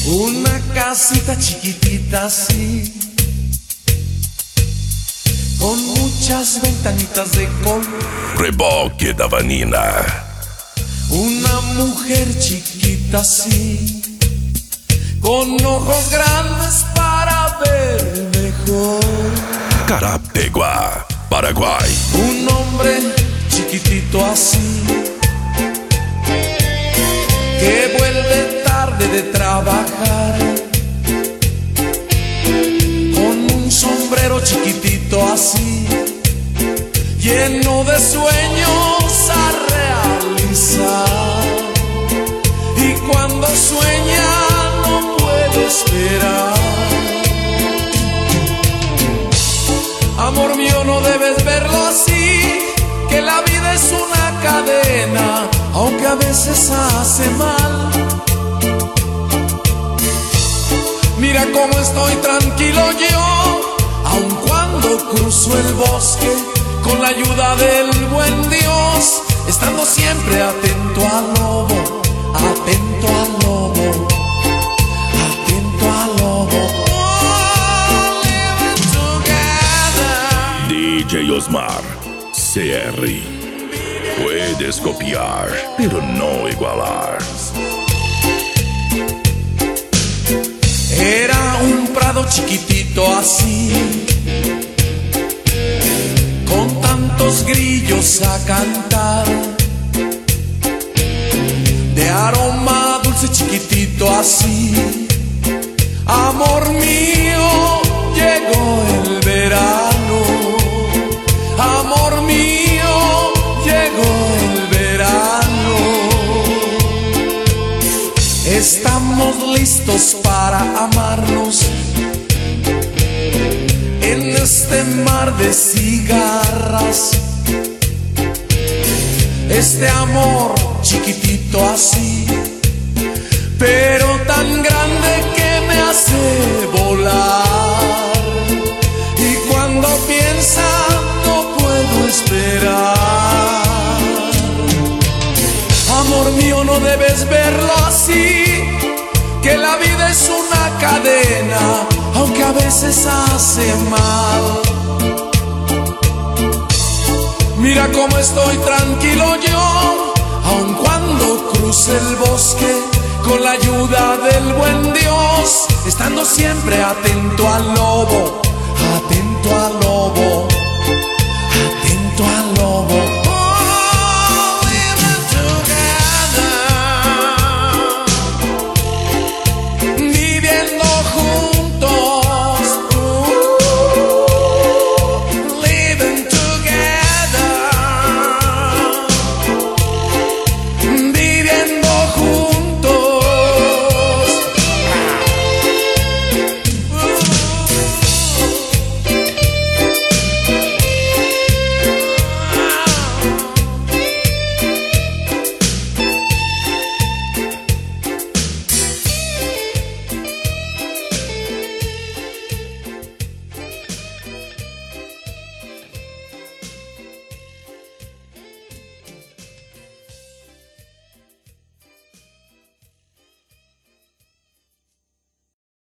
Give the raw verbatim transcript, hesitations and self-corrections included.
Una casita chiquitita así, con muchas ventanitas de color. Reboque da Vanina. Una mujer chiquita así, con ojos grandes para ver mejor. Carapeguá, Paraguay. Un hombre chiquitito así, que vuelve tarde de trabajar, con un sombrero chiquitito así, lleno de sueños a realizar. Y cuando sueña no puede esperar. Amor mío, no debes verlo así, que la vida es una cadena, aunque a veces hace mal. Mira cómo estoy tranquilo yo, aun cuando cruzo el bosque, con la ayuda del buen Dios, estando siempre atento al lobo, atento al lobo, atento al lobo. Oh, living together. D J Osmar, C R. Puedes copiar, pero no igualar. Era un prado chiquitito así, con tantos grillos a cantar, de aroma dulce chiquitito así. Amor mío, llegó el verano. Amor mío, llegó el verano. Estamos listos para amarnos en este mar de cigarras. Este amor chiquitito así, pero tan grande que me hace volar. Y cuando piensa no puedo esperar. Amor mío, no debes verlo así, que la vida es una cadena, aunque a veces hace mal. Mira cómo estoy tranquilo yo, aun cuando cruce el bosque, con la ayuda del buen Dios, estando siempre atento al lobo, atento al lobo.